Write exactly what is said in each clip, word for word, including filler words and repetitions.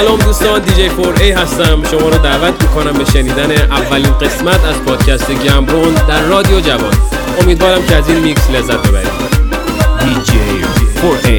سلام دوستان، دیجی فور ای هستم. شما رو دعوت میکنم به شنیدن اولین قسمت از پادکست گمبرون در رادیو جوان. امیدوارم که از این میکس لذت ببرید. دیجی فور ای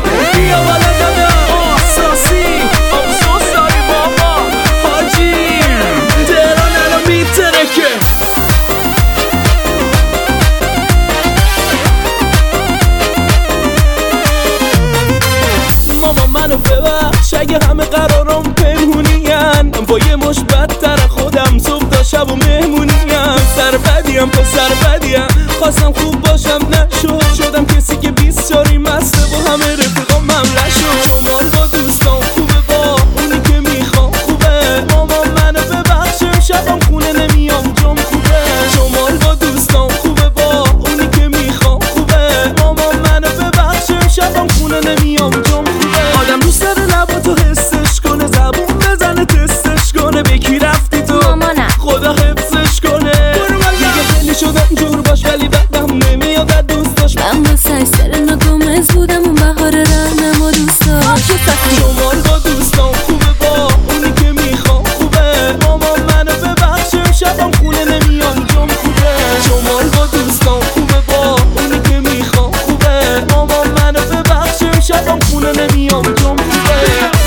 منو ببخش اگه همه قرارم پنهونیم، با یه مش بدتر خودم صبح تا شب و مهمونیم. سر بدیم پسر بدیم، خواستم خوب باشم نشد، شدم کسی که بیست شاری مسته با همه رفیقام ممله شد. شمال با دوستان خوبه، با اونی که میخوام خوبه. ماما منو ببخش شبم خونه نمیام جام خوبه. شمال با دوستان خوبه، با اونی که میخوام خوبه. ماما منو ببخش شبم خونه نمیام جام خوبه. آدم دوست داره لباتو حسش کنه، زبون بزنه تستش کنه. به کی رفتی تو؟ مامانم خدا حفظش کنه. دیگه خیلی شدم جور باش ولی بعدم نمیاد از دوستاش. من با سرسر ناگمز بودم اون بهار رهنم و دوستاش. شمال با دوستان خوبه، با اونی که میخوام خوبه. ماما منو ببخش شبم خونه نمیام جام خوبه. شمال با دوستان خوبه، با اونی که میخوام خوبه. ماما منو ببخش شبم خونه نمیام جام خوبه.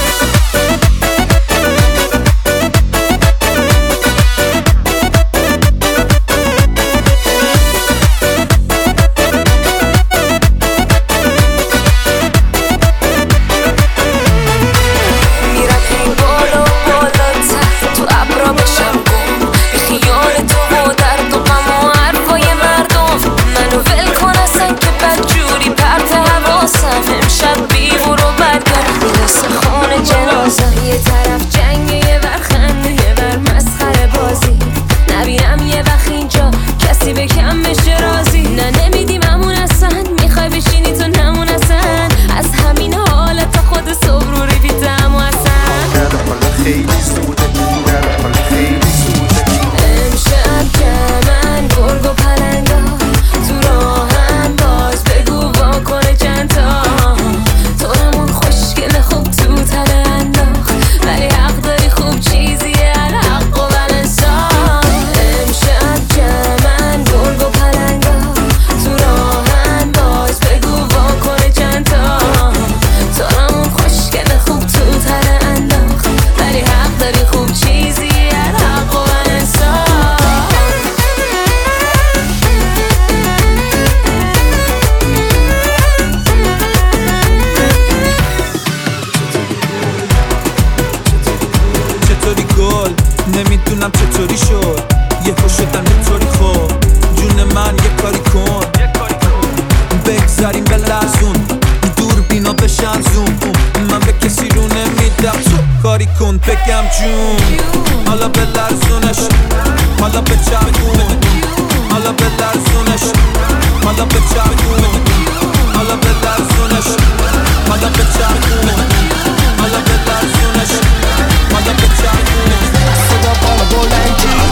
یه طرف جنگ، یه ور خنده، یه ور مسخره بازی. نبینم یه وقت اینجا کسی به کم بشه راضی. نه نمیدیم همون اصلا، میخوای بشینی تو نمون اصلا. از همین حالت خود صبح رو ریویدم و اصلا خیلی زوده، خیلی زوده. امشب که من گرگ و پلنگا تو راهم، باز بگو واکنه چند تا. تو همون خوشگل خوب تو تله انداخت، ولی حق داری خوب چیزیه الحق و بلنسان. امشب که من گرگ و پلنگا تو راهم، باز بگو واکنه چند تا. تو همون خوشگل خوب تو تله انداخت، ولی حق داری خوب چیزیه الحق و بلنسان. چطوری گل نمیدونم چطوری شد، یه خوش شدم یه طوری خوب. جون من یه کاری کن، بگذاریم به لرزون، دور بینا بشن زوم. من به کسی رو نمیدم، تو کاری کن بگم جون. حالا به لرزونش، حالا به چرخونه، حالا به لرزونش، حالا به چرخونه، حالا به لرزونش، حالا به چرخونه، حالا به لرزونش، حالا به چرخونه. صدا بالا بلندی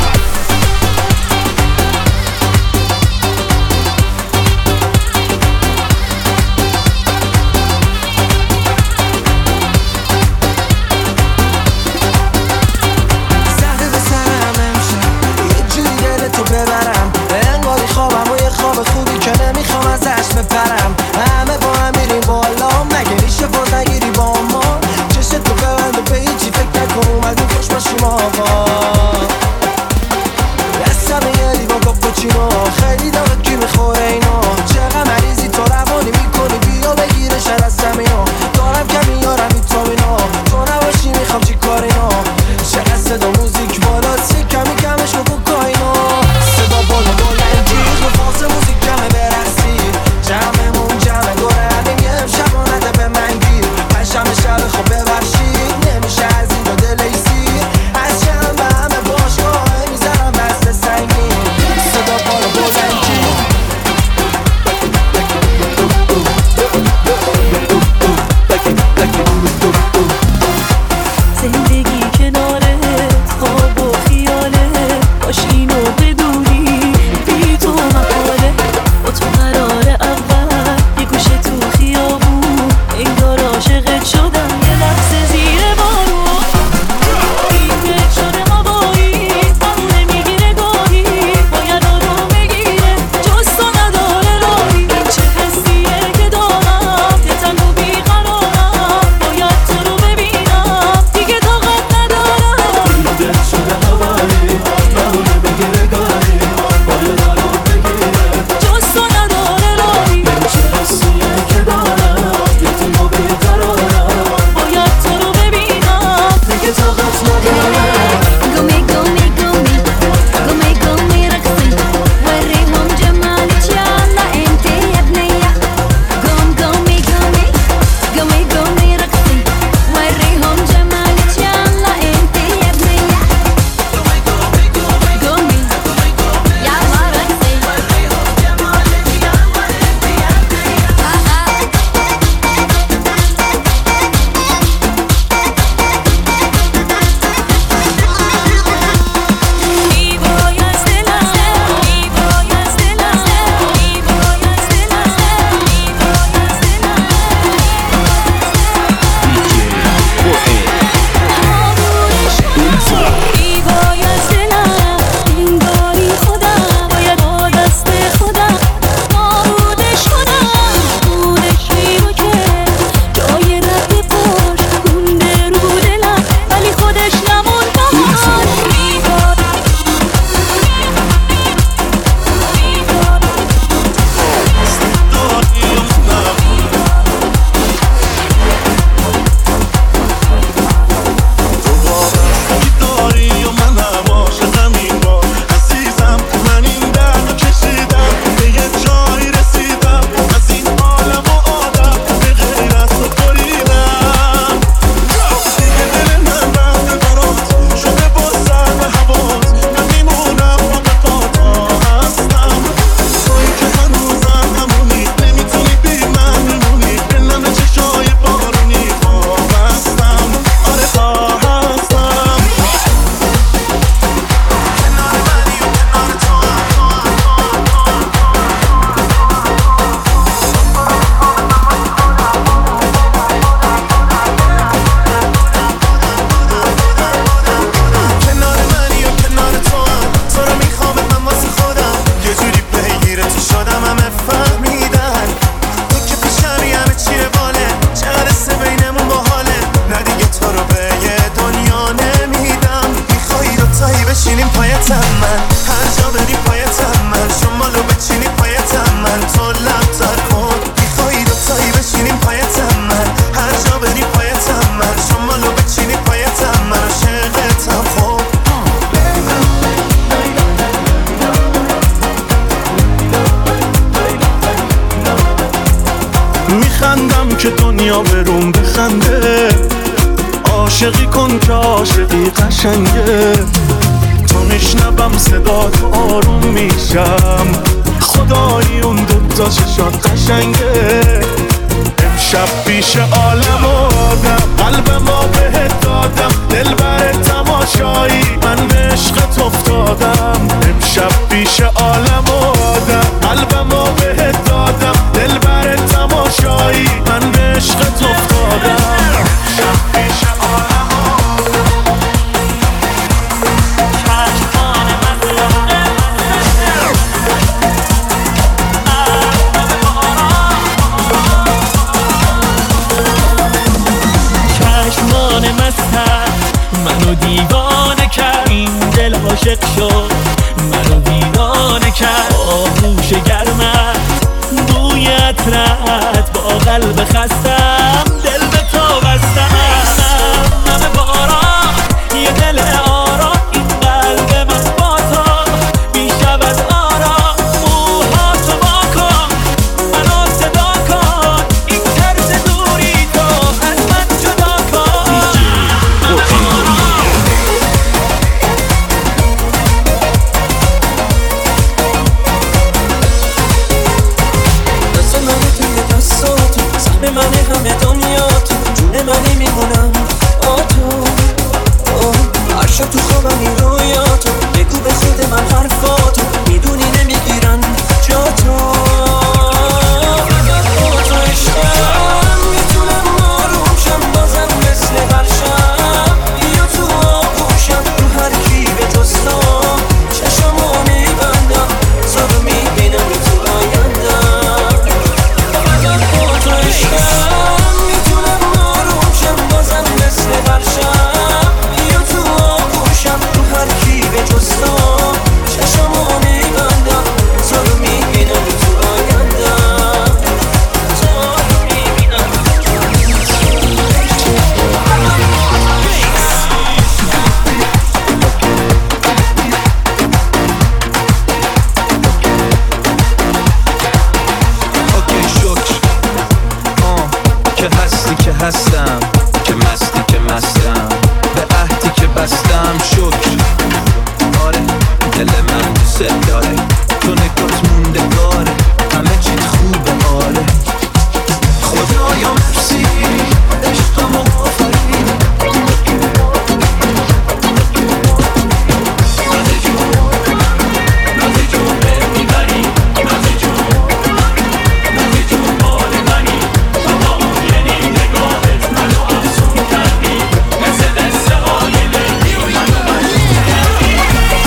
خوابم و یه خواب خوبی که نمیخوام ازش میخندم که دنیا بروم بخنده. عاشقی کن که عاشقی قشنگه. تو میشنوم صدا تو آروم میشم. خدایی اون دوتا چشات قشنگه. امشب پیش عالم و آدم قلب ما بهت دادم. دل بر تماشایی من به عشقت افتادم. امشب پیش عالم و آدم قلب ما بهت دادم. دل بر تماشایی من به عشقت افتادم. امشب پیش عالم و منو دیوانه کرد. این دل عاشق شد منو دیوانه کرد. آغوش گرمت بوی عطرت با قلب خستم دل به تو بستم. همه باران یه دل آرام این قلب من با تو بیشود آرام. موهاتو با کن منو صدا کن. این ترس دوری تو از من جدا کن. منه همه دنیا تو جون منی میمونم آ تو هر شب تو خوابم این رویاتو بگو به خود من حرفاتو میدونی نمیگیرن جا تو. فقط با تو عشقم میتونم آروم شم بازم مثل هر شب. یا تو آغوشم رو هر کی به جز تو چشمو میبندم زارو میبینم تو آیندم. فقط با تو عشقم میتونم آروم شم بازم مثل هر شب. یا تو آغوشم رو هر کی به جز تو چشمو میبندم زارو میبینم تو آیندم. زارو میبینم اوکی شکر آه که هستی که هستم که مستی که مستم به عهدی که بستم شکر. آره دل من دوست داره تو نگات موندگاره همه چیت خوبه. آره خدایا مرسی عشقمو آفرین. نازی جون نازی جون بمیبری. نازی جون نازی جون مال منی. شما یعنی نگاهت منو افسون کردی. مثل دسته های لیلی و منو مشکون کردی.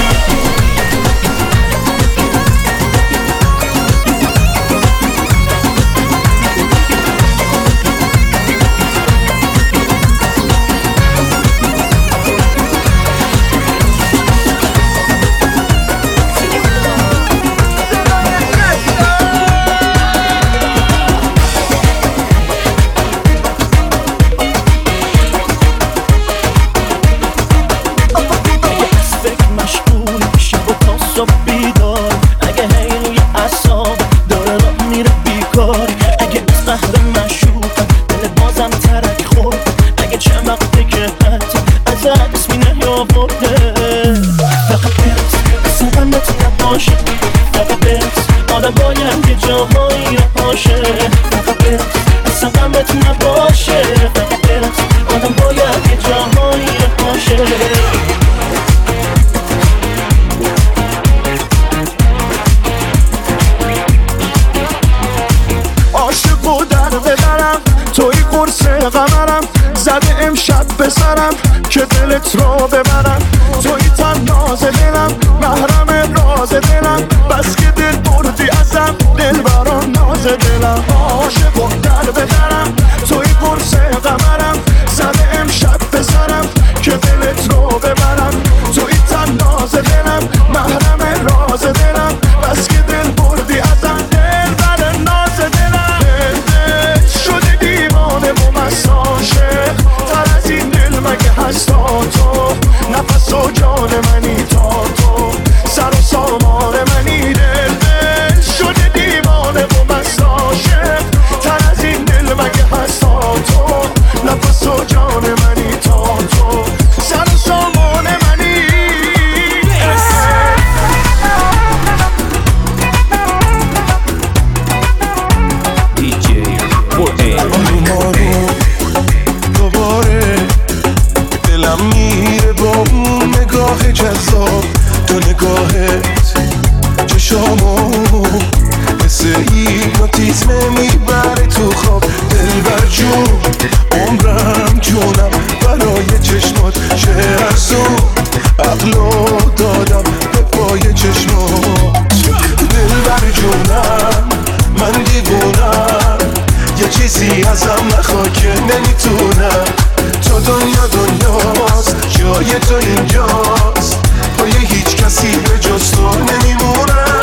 فکر مشغول شب و تا صبح بیدار. اگه هی روی اعصاب داره راه میره بیکار. اگه از قهر مشوقم دل بازم ترک خورد. اگه چند وقته که حتی از اسمی نیاورده. فقط برس اصلا غمت نباشه. فقط برس آدم باید یه جاهایی رو باشه. فقط برس اصلا غمت نباشه. فقط برس آدم باید یه جاهایی رو باشه. عاشق و در ببرم توی قرص قمرم. زده امشب بسرم که دلت رو ببرم. توی تناز دلم محرم راز دلم. بس که دل بردی ازم دل برام ناز دلم. عاشق و در ببرم توی قرص قمرم. زده امشب بسرم که دلت رو ببرم. توی تناز دلم محرم راز دلم. بس که دل بردی ازم دل بر ناز دلم. دل شده دیوانه و مست عاشق. تر از این دل مگه هست تا تو نفس و جان منی تا تو. چشامو مثل هیپنوتیزم میبره تو خواب. دلبر جون عمرم جونم برای چشمات چه ارزون، عقلو دادم به پای چشمات. دلبر جونم من دیوونم، یه چیزی ازم نخوا که نمیتونم. تو دنیا دنیاست، جای تو اینجاست، پای هیچ کسی به جز تو نمیمونم.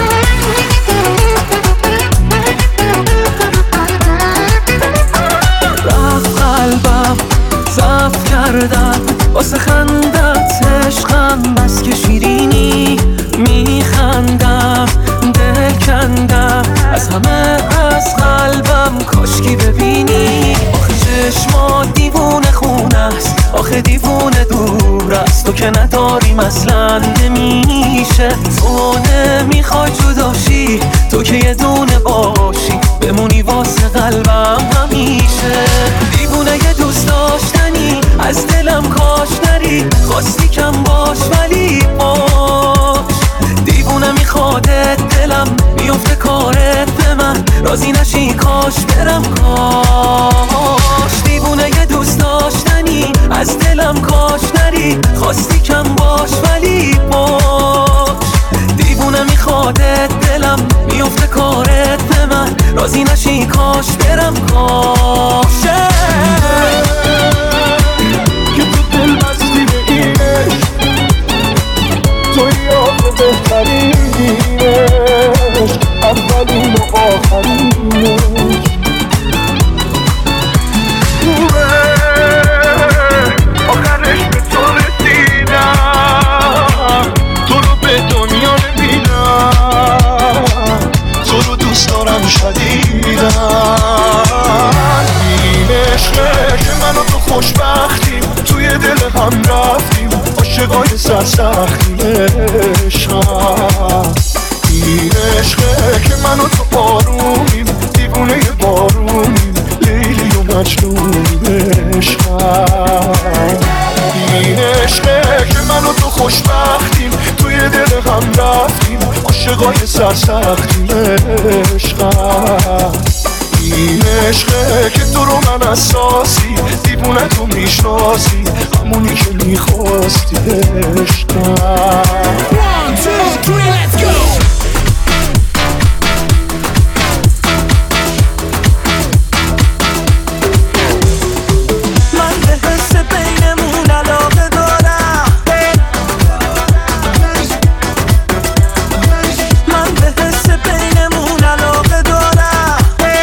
رفت قلبم ضبط کردم واسه خندت عشقم، بس که شیرینی میخندم. دل کندم از همه از قلبم، کاشکی ببینی. آخه چشمات دیوونه خونه است، آخه دیوونه دور است. تو که نداریم اصلا نمیشه، تو نمیخوای جداشی، تو که یه دونه باشی بمونی واسه قلبم همیشه. دیوونه یه دوست داشتنی از دلم کاش نری، خواستی کم باش ولی باش. دیوونه میخوادت دلم میفته کارت به من، راضی نشی کاش برم کاش. دیوونه یه دوست داشتنی از دلم کاش نری، خواستی کم باش ولی باش. دیوونه میخوادت دلم میفته کارت به من، راضی نشی کاش برم کاش. که تو دل بستی به اینش، توی آخه بهترینش، اولین و آخرینش. آخرش به تو رسیدم، تو رو به دنیا نمیدم، تو رو دوست دارم شدیدم. این عشقه که من و تو خوشبختیم، توی دل هم رفتیم، عاشقای سرسختیم. عشقم این عشقه که من و تو آرومیم، دیوونه بارونیم، لیلی و مجنونیم. عشقم این عشقه که من و تو خوشبختیم، توی دل هم رفتیم، عاشقای سرسختیم. عشقم این عشقه که تو رو من اساسی، دیوونه تو میشناسی، همونی که میخواستی. عشقم One, two, three, let's go! من به حس بینمون علاقه دارم، من به حس بینمون علاقه دارم.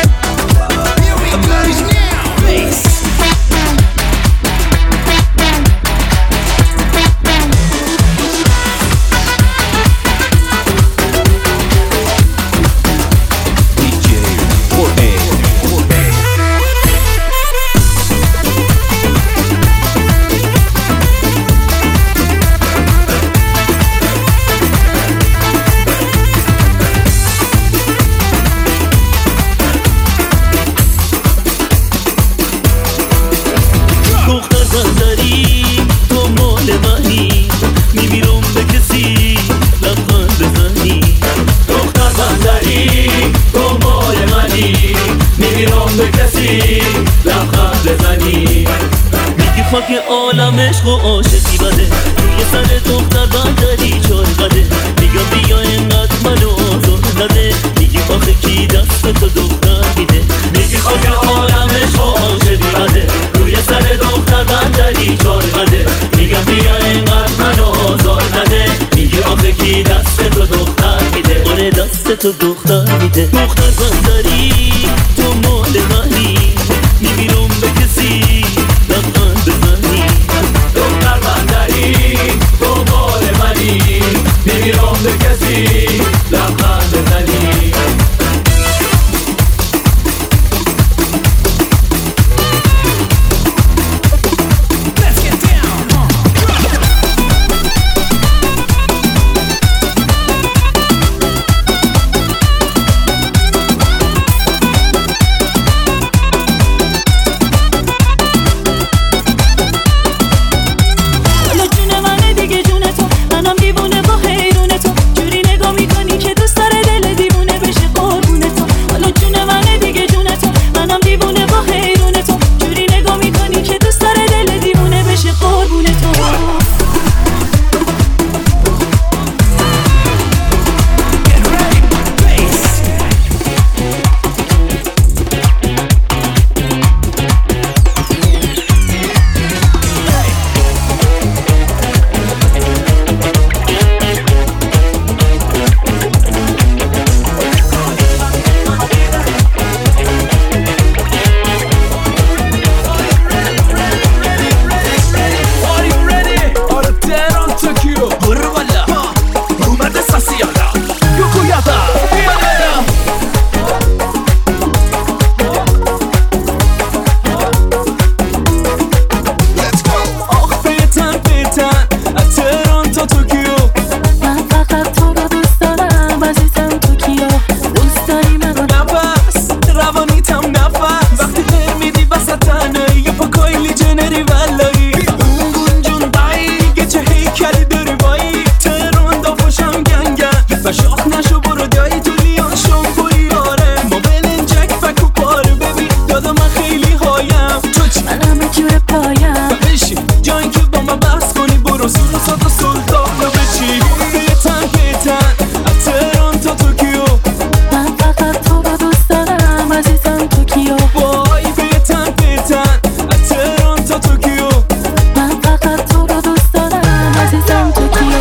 خاک عالم عشق و عاشقی بده، روی سر دختر بندری چار قده. میگم بیا اینقدر منو آزار نده، میگی آخه کی دست تو دختر میده. میگی خاک عالم عشق و عاشقی بده، روی سر دختر بندری چار قده. میگم بیا اینقدر منو آزار نده، میگی آخه کی دست تو دختر میده. آره دست تو دختر میده. دختر بندری تو مال منی، میمیرم به کسی لبخند بزنی. دختر بندری تو مال منی، میمیرم به کسی لبخند بزنی. جون منه دیگه جون تو، منم دیوونه با حیرون تو. جوری نگاه میکنی که نشو برو دایی تو لیان شنبوری آره ما بلنجک فکو پاره ببین دادا من خیلی هایم تو چی؟ من همه جور پایم بشی جایی که با من بحث کنی برو سور و سادا سلطان رو بچی بیتن بیتن از تهران تا توکیو من فقط تو رو دوست دارم عزیزم توکیو وای بیتن بیتن از تهران تا توکیو من فقط تو رو دوست دارم عزیزم توکیو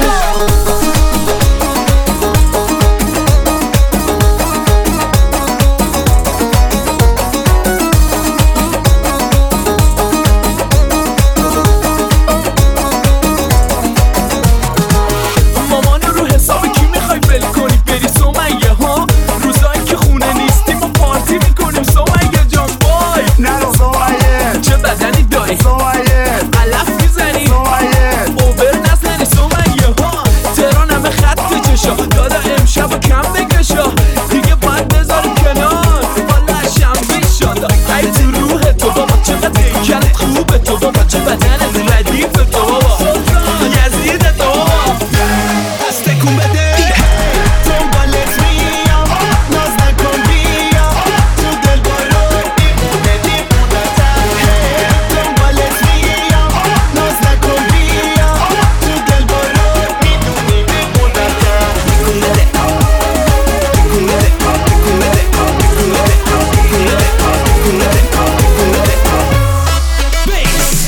مامان رو حساب کی میخوای بل کنی بری سمیه ها روزایی که خونه نیستی ما پارتی میکنیم سمیه جان وای نرو سمیه چه بدنی داری سمیه علف میزنی سمیه اوبر نزنی سمیه ها تهران همه خط چشا دادا امشب و کم بکشا دیگه باید بذاری کنار والا شنبه شادا ای تو روح تو بابا چقدر دیگرت خوبه تو بابا چه بدنت ردیف تو بابا یزید تو بابا دست تکون بده دنبالت میام ناز نکن بیا تو دل بارو دیمونه دیمونتم دنبالت میام ناز نکن بیا تو دل بارو میدونی دیمونتم تکون بده تکون بده تکون بده تکون بده تکون بده تکون بده تکون بده بیس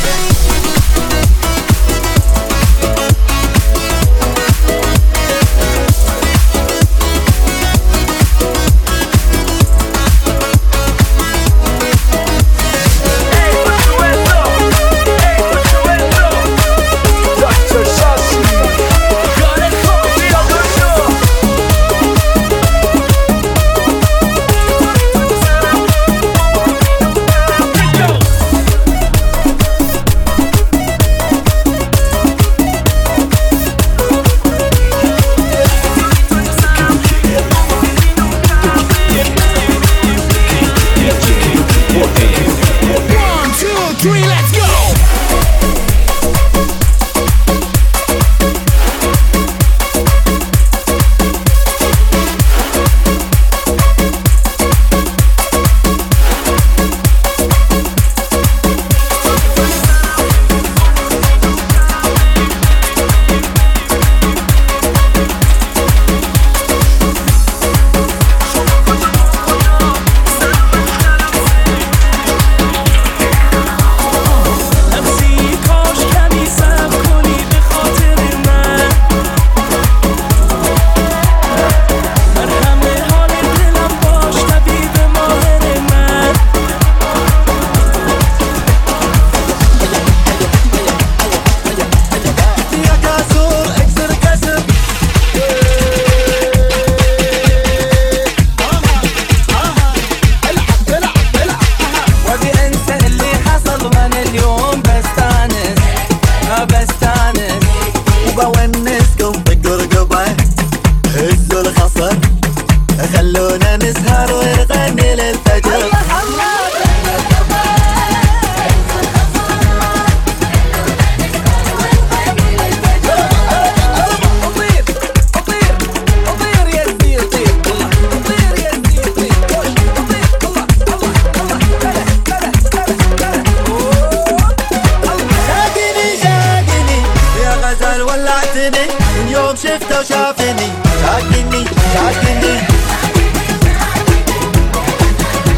One, two, three, let's go! نفسی کاش کمی صبر کنی به خاطر من مرهم حال دلم باش طبیب ماهر من يا كاسور اكسر كسر وابي انسى اللي حصل وانا اليوم بستانس ما بستانس وبونسكم بالقرقبة هزوا الخصر خلونا نسهر ونغني للفجر اطير اطير اطير يا زي طير اطير يا زي طير اطير الله الله الله شاقني شاقني يا غزال ولعتني من يوم شفته وشافني شاقني شاقني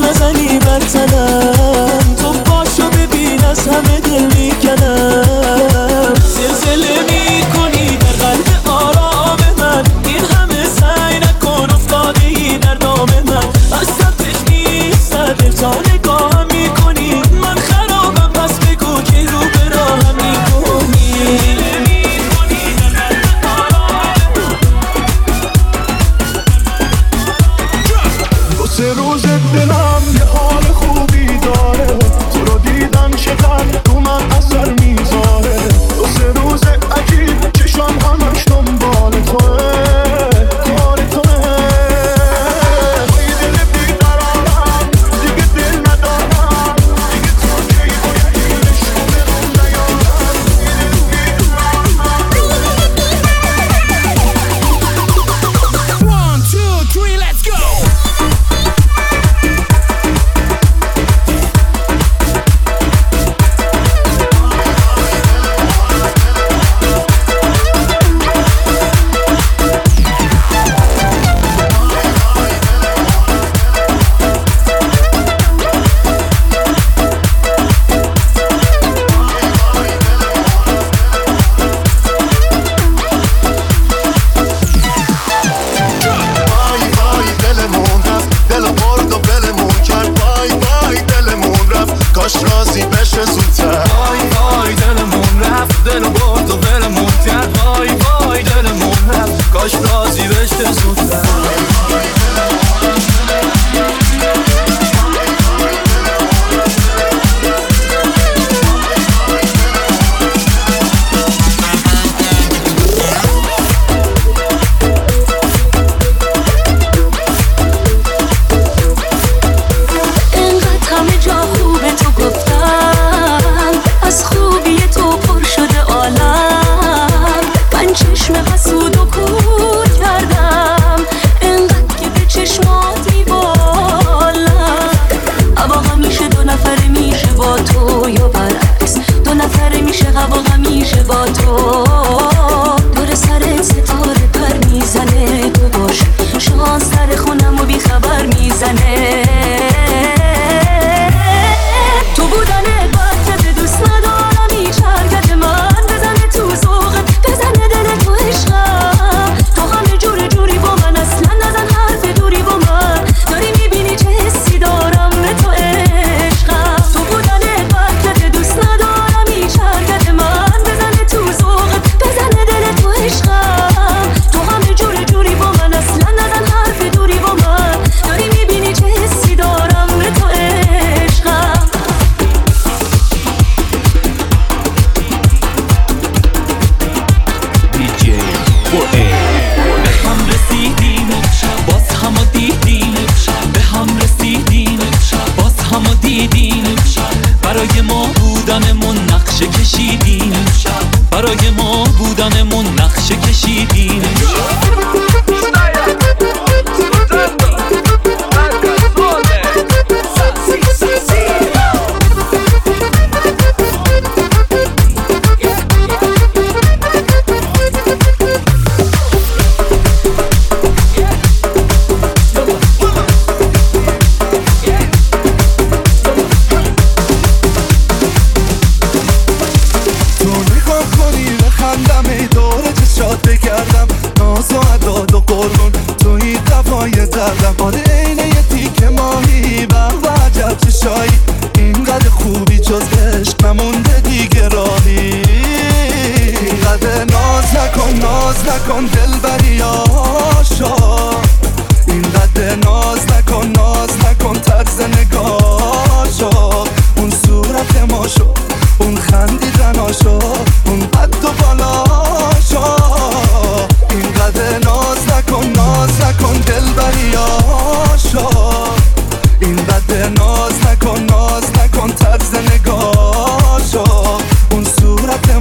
نزنی بر تنم، تو پاشو ببین از همه دل میکنم. زلزله میکنی در قلب آرام من، این همه سعی نکن افتادی در دام من. از سمتش نیستم تا نگاهم میکنی، من خرابم پس بگو که رو به راهم میکنی. سه روز دلم یه حال خوبی داره، تو رو دیدن چقدر تو من اثر میذاره. دو سه روز عجیب چشم همش دنبال توه، کار توه. بایی دل بیقرارم دیگه دل ندارم، دیگه تو کی باید اینش رو برم نیارم. One, two, three, let's go!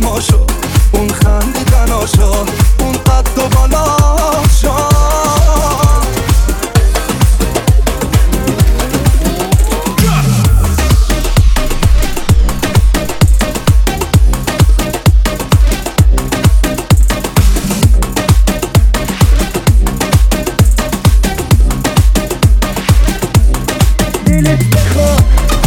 اون خندیدناشو، اون قد و بالا شو. دلت بخواد.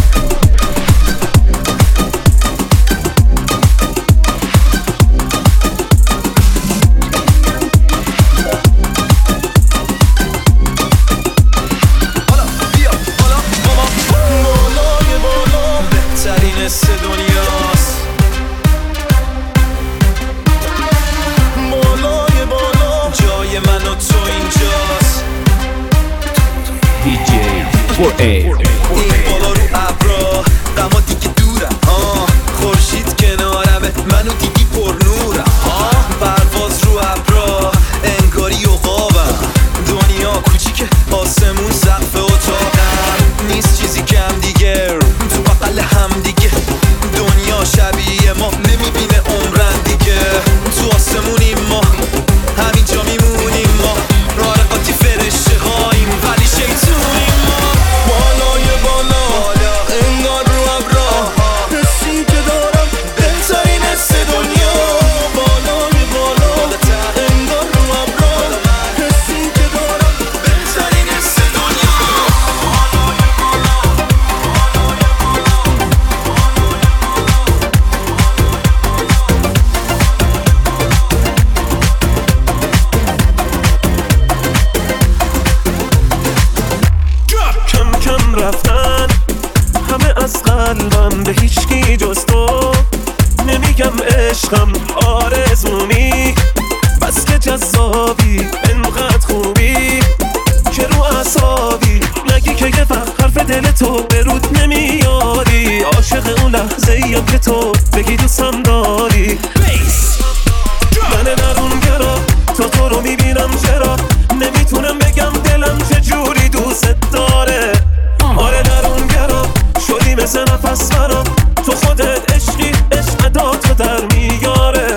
این بالا رو ابرا غما دیگه دورم آه خورشید کنارمه منو دیگی پر نورم آه پرواز رو ابرا انگاری عقابم دنیا کوچیکه آسمون سقف اتاقم نیست چیزی کم دیگه تو بغل هم دیگه دنیا شبیه ما نمیبینه عمرن دیگه تو آسمونیم ما همینجا میمونیم ما رارقاتی فرشته هاییم ولی شیطونیم ما بالای بالا انگار رو ابرا حسی که دارم بهترین حس دنیا بالای بالا انگار رو ابرا حسی که دارم بهترین حس دنیا کم کم رفتن همه از قلبم به هیچکی جز تو نمیگم عشقم آرزومی بس که جذابی انقدر خوبی که رو اعصابی نگی که یه وقت حرف دل تو به رود نمیاری عاشق اون لحظه ایم که تو بگی دوستم داری من درون گرا تا تو رو میبینم چرا نمیتونم بگم دلم چجوری دوست داره آره درون گرا شدی مثل نفس برام تو خودت عشقی عشق اداتو در میاره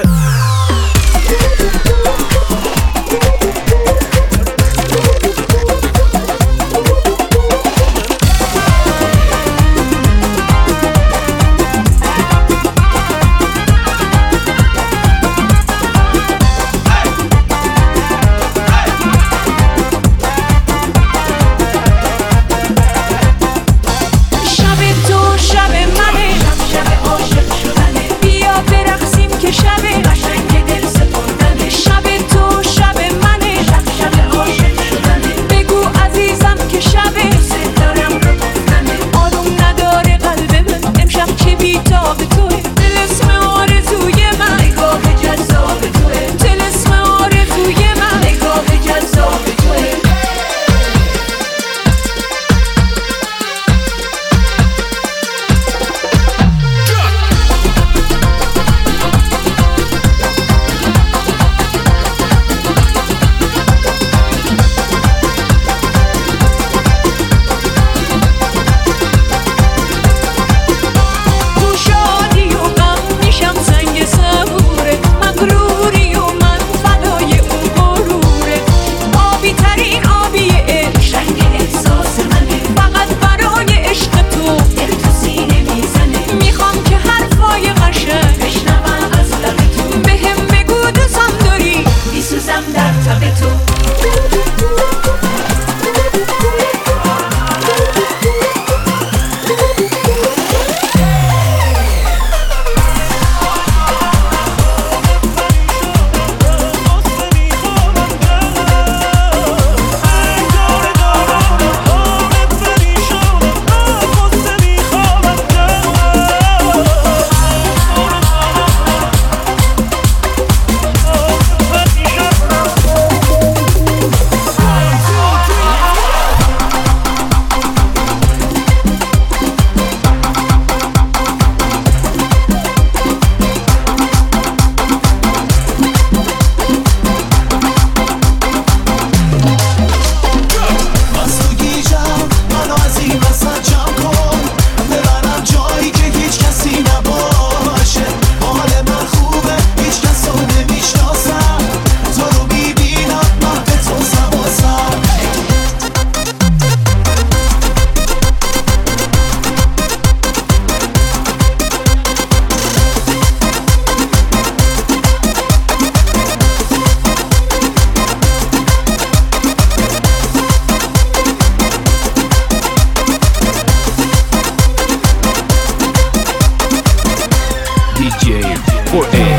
جی فور ای